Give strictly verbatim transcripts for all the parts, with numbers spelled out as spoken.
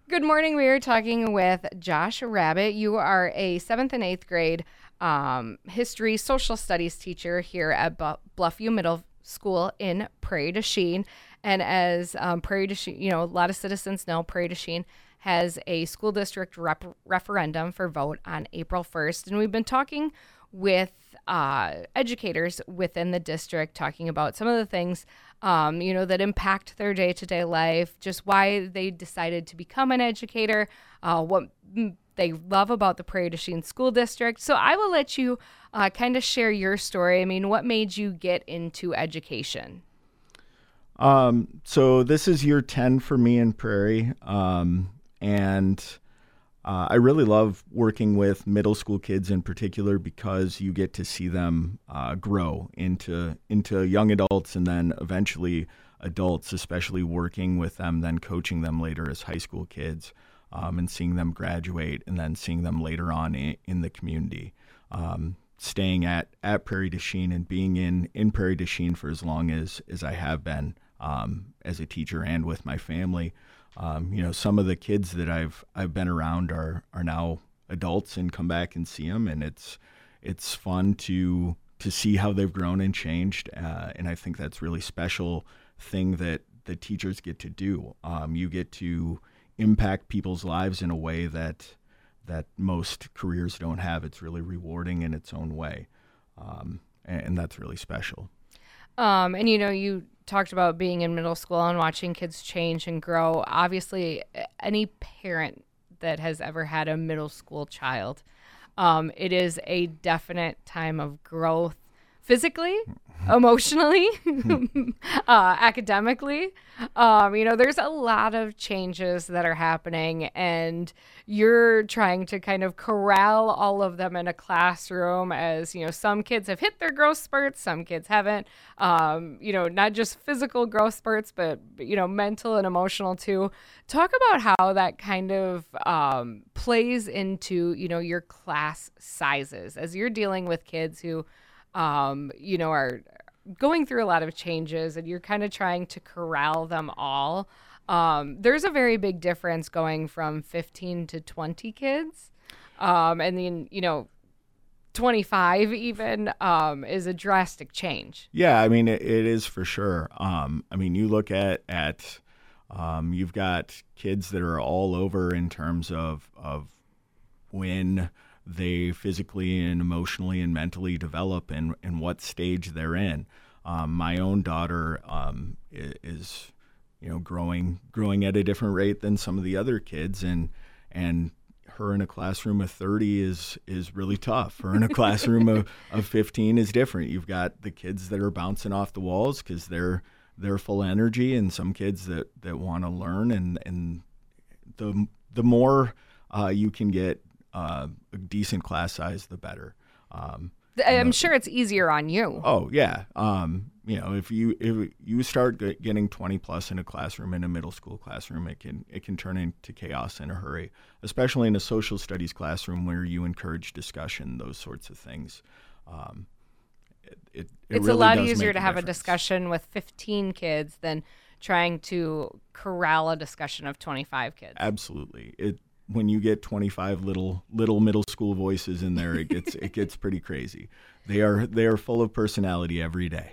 Good morning. We are talking with Josh Rabbit. You are a seventh and eighth grade um, history, social studies teacher here at Bu- Bluffview Middle School in Prairie du Chien. And as um, Prairie du Chien, you know, a lot of citizens know, Prairie du Chien has a school district rep- referendum for vote on April first. And we've been talking with uh, educators within the district, talking about some of the things, um, you know, that impact their day-to-day life, just why they decided to become an educator, uh, what they love about the Prairie du Chien School District. So I will let you uh, kind of share your story. I mean, what made you get into education? Um, so this is year ten for me in Prairie, um, and uh, I really love working with middle school kids in particular because you get to see them uh, grow into into young adults and then eventually adults, especially working with them, then coaching them later as high school kids, um, and seeing them graduate and then seeing them later on in, in the community. Um, staying at, at Prairie du Chien and being in, in Prairie du Chien for as long as, as I have been um, as a teacher and with my family. Um, you know, some of the kids that I've I've been around are are now adults and come back and see them, and it's it's fun to to see how they've grown and changed. Uh, and I think that's really special thing that the teachers get to do. Um, you get to impact people's lives in a way that that most careers don't have. It's really rewarding in its own way, um, and, and that's really special. Um, and, you know, you talked about being in middle school and watching kids change and grow. Obviously, any parent that has ever had a middle school child, um, it is a definite time of growth physically, emotionally, uh, academically. Um, you know, there's a lot of changes that are happening, and you're trying to kind of corral all of them in a classroom as, you know, some kids have hit their growth spurts, some kids haven't, um, you know, not just physical growth spurts, but, you know, mental and emotional too. Talk about how that kind of um, plays into, you know, your class sizes as you're dealing with kids who, um, you know, are going through a lot of changes and you're kind of trying to corral them all. Um, there's a very big difference going from fifteen to twenty kids. Um, and then, you know, twenty-five even um, is a drastic change. Yeah, I mean, it, it is for sure. Um, I mean, you look at, at um, you've got kids that are all over in terms of, of when they physically and emotionally and mentally develop and, and what stage they're in. Um, my own daughter um, is, you know, growing growing at a different rate than some of the other kids, and and her in a classroom of thirty is is really tough. Her in a classroom of, of fifteen is different. You've got the kids that are bouncing off the walls because they're they're full of energy, and some kids that, that want to learn, and and the the more uh, you can get Uh, a decent class size, the better. Um, I'm know, sure it's easier on you. Oh yeah. Um, you know, if you if you start getting twenty plus in a classroom, in a middle school classroom, it can it can turn into chaos in a hurry. Especially in a social studies classroom where you encourage discussion, those sorts of things. Um, it, it, it it's really a lot does easier make to a have a difference. discussion with fifteen kids than trying to corral a discussion of twenty-five kids. Absolutely. It. When you get twenty-five little little middle school voices in there, it gets it gets pretty crazy. They are they are full of personality every day.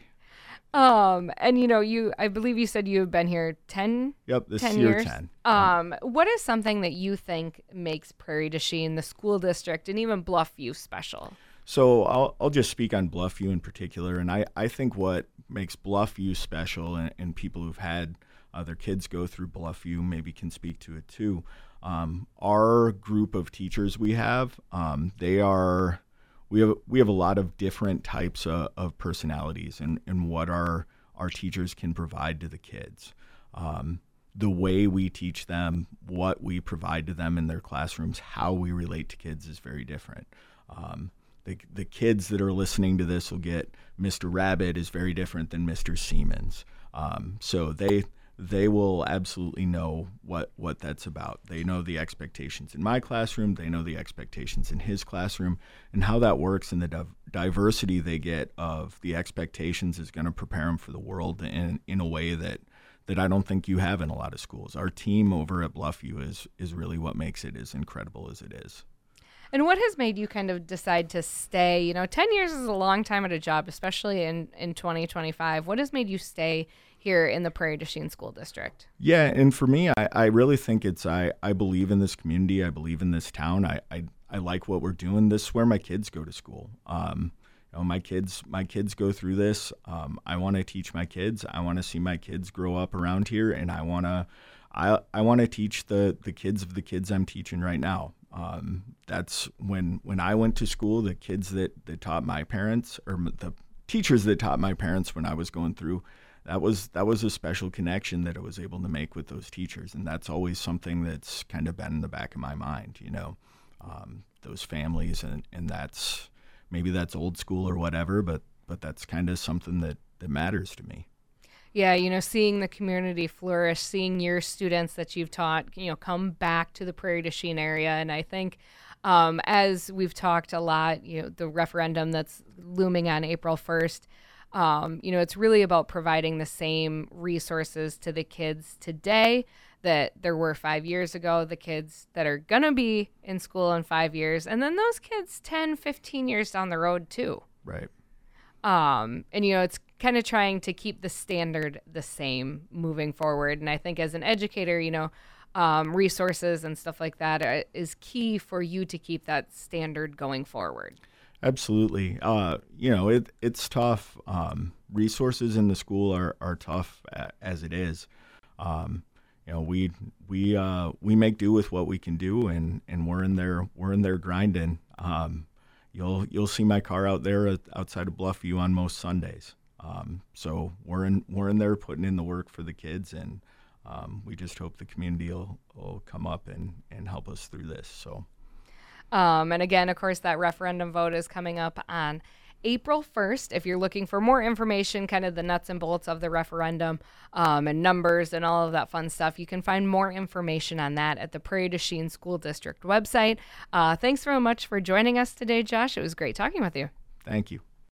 Um, and you know, you I believe you said you have been here ten. Yep, this ten is year years. ten. Um, what is something that you think makes Prairie du Chien, the school district, and even Bluffview special? So I'll I'll just speak on Bluffview in particular, and I, I think what makes Bluffview special, and, and people who've had uh, their kids go through Bluffview maybe can speak to it too. Um, our group of teachers we have, um, they are, we have we have a lot of different types of, of personalities and, and what our our teachers can provide to the kids. Um, the way we teach them, what we provide to them in their classrooms, how we relate to kids is very different. Um, the the kids that are listening to this will get Mister Rabbit is very different than Mister Siemens. Um, so they. They will absolutely know what, what that's about. They know the expectations in my classroom. They know the expectations in his classroom, and how that works, and the div- diversity they get of the expectations is going to prepare them for the world in, in a way that that I don't think you have in a lot of schools. Our team over at Bluffview is is really what makes it as incredible as it is. And what has made you kind of decide to stay? You know, ten years is a long time at a job, especially in, in twenty twenty-five. What has made you stay here in the Prairie du Chien School District? Yeah, and for me, I, I really think it's, I, I believe in this community. I believe in this town. I, I, I like what we're doing. This is where my kids go to school. Um, you know, my kids, my kids go through this. Um, I want to teach my kids. I want to see my kids grow up around here, and I want to, I, I want to teach the, the kids of the kids I'm teaching right now. Um, that's when, when I went to school, the kids that, that taught my parents, or the teachers that taught my parents when I was going through, that was, that was a special connection that I was able to make with those teachers. And that's always something that's kind of been in the back of my mind, you know, um, those families, and, and that's, maybe that's old school or whatever, but, but that's kind of something that, that matters to me. Yeah, you know, seeing the community flourish, seeing your students that you've taught, you know, come back to the Prairie du Chien area. And I think um, as we've talked a lot, you know, the referendum that's looming on April first, um, you know, it's really about providing the same resources to the kids today that there were five years ago, the kids that are going to be in school in five years, and then those kids ten, fifteen years down the road too. Right. Um, and, you know, it's kind of trying to keep the standard the same moving forward. And I think as an educator, you know, um, resources and stuff like that are, is key for you to keep that standard going forward. Absolutely. Uh, you know, it, it's tough. Um, resources in the school are, are tough a, as it is. Um, you know, we we uh, we make do with what we can do, and, and we're in there we're in there grinding. Um, you'll you'll see my car out there outside of Bluffview on most Sundays. Um, so we're in we're in there putting in the work for the kids, and um, we just hope the community will, will come up and, and help us through this. So. Um, and again, of course, that referendum vote is coming up on April first. If you're looking for more information, kind of the nuts and bolts of the referendum um, and numbers and all of that fun stuff, you can find more information on that at the Prairie du Chien School District website. Uh, thanks very much for joining us today, Josh. It was great talking with you. Thank you.